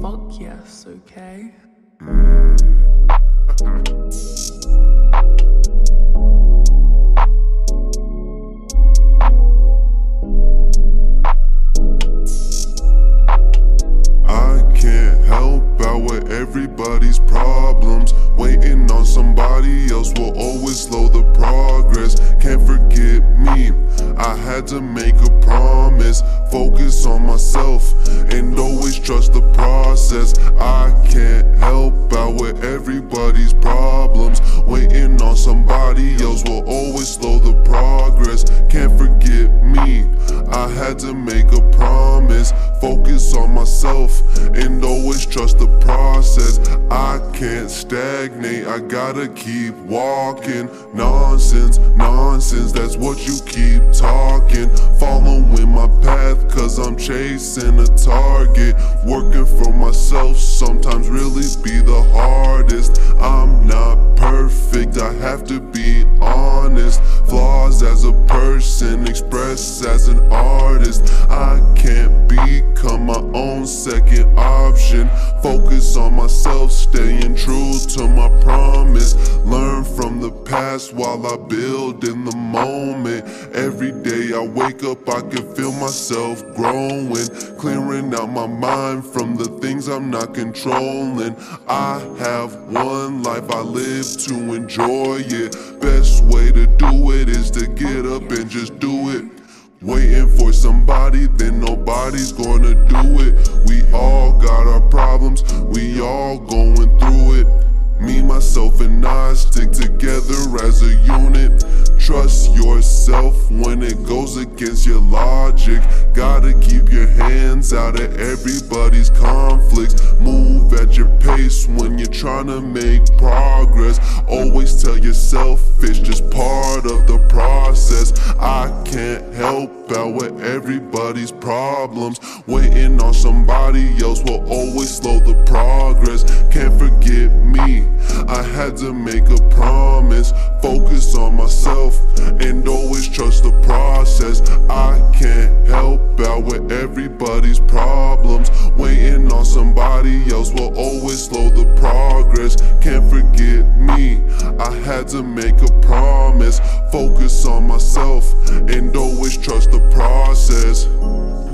Fuck yes, okay? I can't help out with everybody's problems. Waiting on somebody else will always slow the progress. Can't forget me, I had to make a promise. Focus on myself and always trust the process. I can't help out with everybody's problems. Waiting on somebody else will always slow the progress. Can't forget me, I had to make a promise. Focus on myself and always trust the process. I can't stagnate, I gotta keep walking. Nonsense, nonsense, that's what you keep talking. Following my path cause I'm chasing a target. Working for myself sometimes really be the hardest. I'm not perfect, I have to be honest. Flaws as a person, express as an artist. I can't become my own second option. Focus on myself, staying true to my promise. Learn from the past while I build in the moment. Every day I wake up, I can feel myself growing. Clearing out my mind from the things I'm not controlling. I have one life, I live to enjoy it. Best way to do it is to get up and just do it. Waiting for somebody, then nobody's gonna do it. We all got our problems, we all going through it. Me, myself, and I stick together as a unit. Trust yourself when it goes against your logic. Gotta keep your hands out of everybody's conflicts. Move at your pace when you're trying to make progress. Always tell yourself it's just part of the process. I can't help out with everybody's problems. Waiting on somebody else will always slow the progress. Can't forget me, I had to make a promise. Focus on myself and always trust the process. I can't help out with everybody's problems. Waiting on somebody else will always slow the progress. Can't forget me, I had to make a promise. Focus on myself and always trust the process.